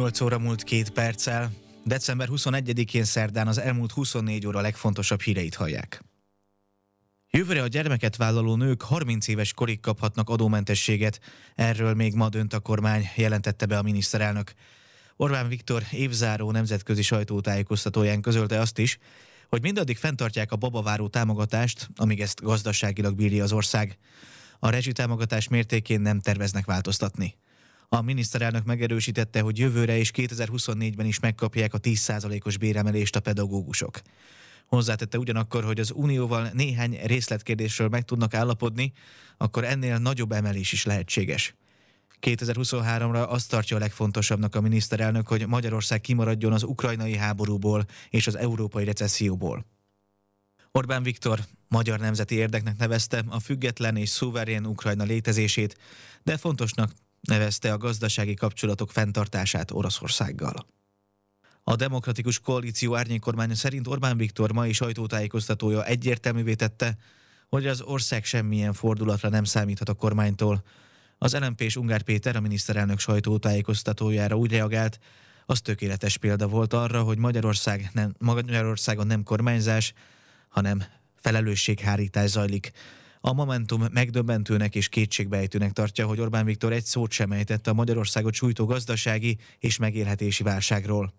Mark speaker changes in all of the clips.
Speaker 1: 8 óra múlt 2 perccel. December 21-én szerdán az elmúlt 24 óra legfontosabb híreit hallják. Jövőre a gyermeket vállaló nők 30 éves korig kaphatnak adómentességet. Erről még ma dönt a kormány, jelentette be a miniszterelnök. Orbán Viktor évzáró nemzetközi sajtótájékoztatóján közölte azt is, hogy mindaddig fenntartják a babaváró támogatást, amíg ezt gazdaságilag bírja az ország. A rezsitámogatás mértékén nem terveznek változtatni. A miniszterelnök megerősítette, hogy jövőre és 2024-ben is megkapják a 10%-os béremelést a pedagógusok. Hozzátette ugyanakkor, hogy az Unióval néhány részletkérdésről meg tudnak állapodni, akkor ennél nagyobb emelés is lehetséges. 2023-ra azt tartja a legfontosabbnak a miniszterelnök, hogy Magyarország kimaradjon az ukrajnai háborúból és az európai recesszióból. Orbán Viktor magyar nemzeti érdeknek nevezte a független és szuverén Ukrajna létezését, de fontosnak nevezte a gazdasági kapcsolatok fenntartását Oroszországgal. A Demokratikus Koalíció árnyékkormánya szerint Orbán Viktor mai sajtótájékoztatója egyértelművé tette, hogy az ország semmilyen fordulatra nem számíthat a kormánytól. Az LMP-s Ungár Péter a miniszterelnök sajtótájékoztatójára úgy reagált, az tökéletes példa volt arra, hogy Magyarországon nem kormányzás, hanem felelősséghárítás zajlik. A Momentum megdöbbentőnek és kétségbeejtőnek tartja, hogy Orbán Viktor egy szót sem ejtett a Magyarországot sújtó gazdasági és megélhetési válságról.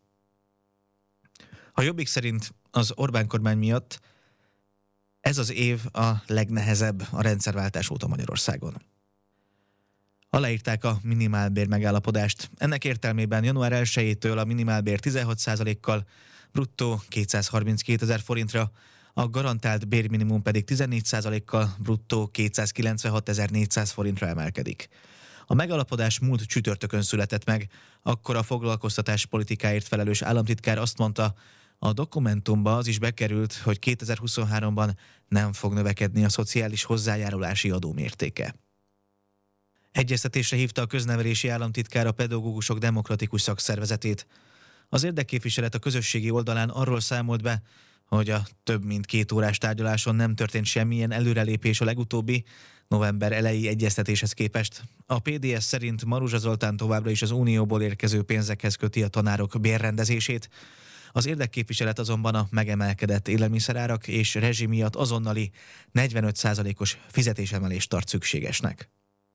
Speaker 1: A Jobbik szerint az Orbán kormány miatt ez az év a legnehezebb a rendszerváltás óta Magyarországon. Aláírták a minimálbér megállapodást. Ennek értelmében január 1-től a minimálbér 16%-kal, bruttó 232 000 forintra, a garantált bérminimum pedig 14%-kal, bruttó 296 400 forintra emelkedik. A megállapodás múlt csütörtökön született meg, akkor a foglalkoztatás politikáért felelős államtitkár azt mondta, a dokumentumba az is bekerült, hogy 2023-ban nem fog növekedni a szociális hozzájárulási adó mértéke. Egyeztetésre hívta a köznevelési államtitkár a pedagógusok demokratikus szakszervezetét. Az érdekképviselet a közösségi oldalán arról számolt be, hogy a több mint 2 órás tárgyaláson nem történt semmilyen előrelépés a legutóbbi november elejé egyeztetéshez képest. A PDS szerint Maruzsa Zoltán továbbra is az Unióból érkező pénzekhez köti a tanárok bérrendezését. Az érdekképviselet azonban a megemelkedett élelmiszerárak és rezsi miatt azonnali 45%-os fizetésemelést tart szükségesnek.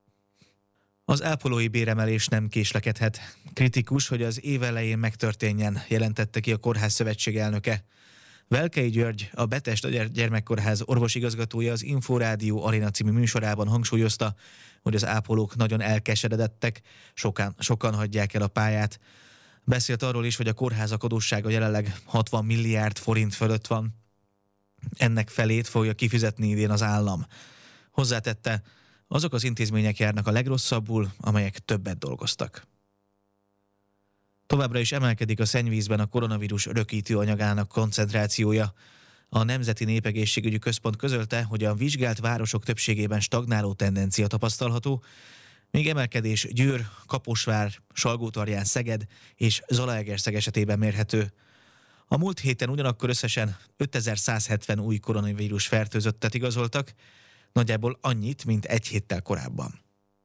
Speaker 1: Az ápolói béremelés nem késlekedhet. Kritikus, hogy az év elején megtörténjen, jelentette ki a Kórház Szövetség elnöke. Velkei György, a Betesda Gyermekkórház orvosigazgatója az Inforádió Aréna című műsorában hangsúlyozta, hogy az ápolók nagyon elkeseredettek, sokan hagyják el a pályát. Beszélt arról is, hogy a kórházak adóssága jelenleg 60 milliárd forint fölött van. Ennek felét fogja kifizetni idén az állam. Hozzátette, azok az intézmények járnak a legrosszabbul, amelyek többet dolgoztak. Továbbra is emelkedik a szennyvízben a koronavírus rökítő anyagának koncentrációja. A Nemzeti Népegészségügyi Központ közölte, hogy a vizsgált városok többségében stagnáló tendencia tapasztalható, még emelkedés Győr, Kaposvár, Salgótarján, Szeged és Zalaegerszeg esetében mérhető. A múlt héten ugyanakkor összesen 5170 új koronavírus fertőzöttet igazoltak, nagyjából annyit, mint egy héttel korábban.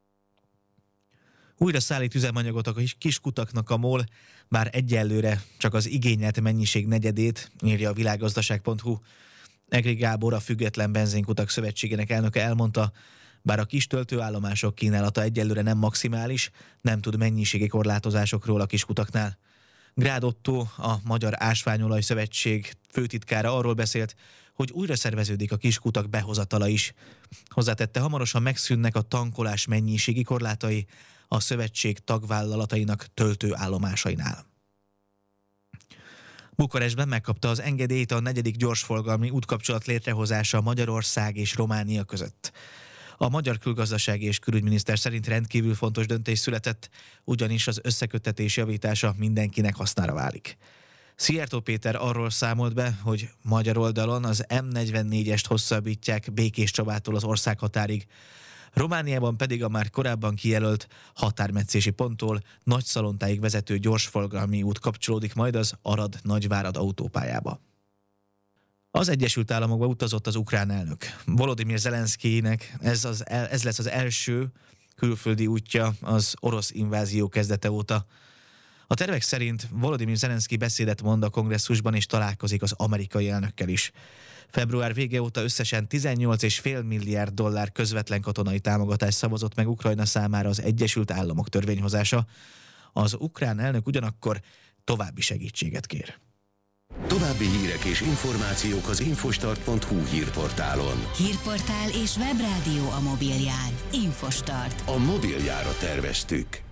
Speaker 1: Újra szállít üzemanyagot a kiskutaknak a MOL, bár egyelőre csak az igényelt mennyiség negyedét, írja a világgazdaság.hu. Egri Gábor, a Független Benzinkutak Szövetségének elnöke elmondta, bár a kis töltőállomások kínálata egyelőre nem maximális, nem tud mennyiségi korlátozásokról a kiskutaknál. Grád Ottó, a Magyar Ásványolaj Szövetség főtitkára arról beszélt, hogy újra szerveződik a kiskutak behozatala is. Hozzátette, hamarosan megszűnnek a tankolás mennyiségi korlátai a szövetség tagvállalatainak töltőállomásainál. Bukarestben megkapta az engedélyt a 4. gyorsforgalmi útkapcsolat létrehozása Magyarország és Románia között. A magyar külgazdasági és külügyminiszter szerint rendkívül fontos döntés született, ugyanis az összeköttetés javítása mindenkinek hasznára válik. Szijjártó Péter arról számolt be, hogy magyar oldalon az M44-est hosszabbítják Békéscsabától az országhatárig. Romániában pedig a már korábban kijelölt határmetszési ponttól Nagyszalontáig vezető gyorsforgalmi út kapcsolódik majd az Arad-Nagyvárad autópályába. Az Egyesült Államokba utazott az ukrán elnök. Volodymyr Zelenszkijnek ez lesz az első külföldi útja az orosz invázió kezdete óta. A tervek szerint Volodymyr Zelenszky beszédet mond a kongresszusban és találkozik az amerikai elnökkel is. Február vége óta összesen $18,5 milliárd közvetlen katonai támogatást szavazott meg Ukrajna számára az Egyesült Államok törvényhozása. Az ukrán elnök ugyanakkor további segítséget kér.
Speaker 2: További hírek és információk az infostart.hu hírportálon.
Speaker 3: Hírportál és webrádió a mobilján. Infostart.
Speaker 2: A mobiljára terveztük.